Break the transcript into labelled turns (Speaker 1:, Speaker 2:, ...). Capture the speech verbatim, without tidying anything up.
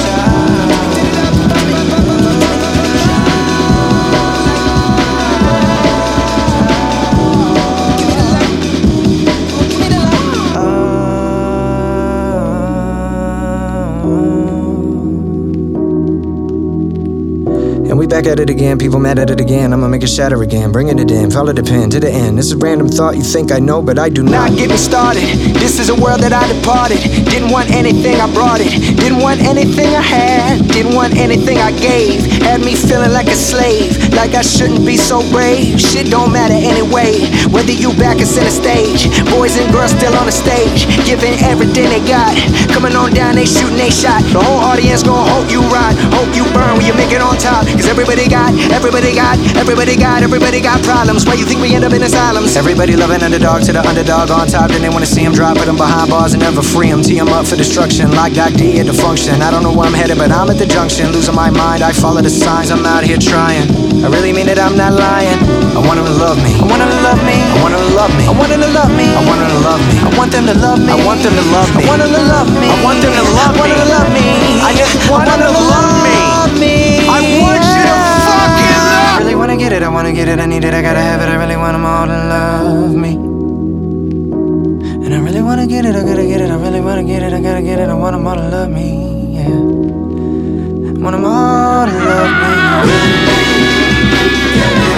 Speaker 1: And we back at it again, people mad at it again. I'ma make it shatter again, bringing it in, follow the pen to the end. This is random thought you think I know, but I do not. Get me started, this is a world that I departed. Didn't want anything, I brought it. Didn't want anything I had, didn't want anything I gave. Had me feeling like a slave, like I shouldn't be so brave. Shit don't matter anyway, whether you back or center stage. Boys and girls still on the stage, giving everything they got. Coming on down, they shooting they shot. The whole audience gon' hope you ride, hope you burn when you make it on top. Cause everybody got, everybody got, everybody got, everybody got problems. Why you think we end up in asylums? Everybody loving underdog to the underdog on top. Then they wanna see him drop, put him behind bars and never free him. Tee him up for destruction, like Doc D at the function. I don't know where I'm headed, but I'm at the junction. Losing my mind, I follow the signs, I'm out here trying. I really mean it, I'm not lying. I want them to love me, I want them to love me, I want them to love me, I want them to love me, I want them to love me, I want them to love me, I want them to love me, I want them to love me, I want them to love me, I want them to love me, I just want them to love me. I want you to fucking love me. I really wanna get it, I wanna get it, I need it, I gotta have it. I really want them all to love me. And I really wanna get it, I gotta get it, I really wanna get it, I gotta get it. I want them all to love me, yeah. I want them all to love me.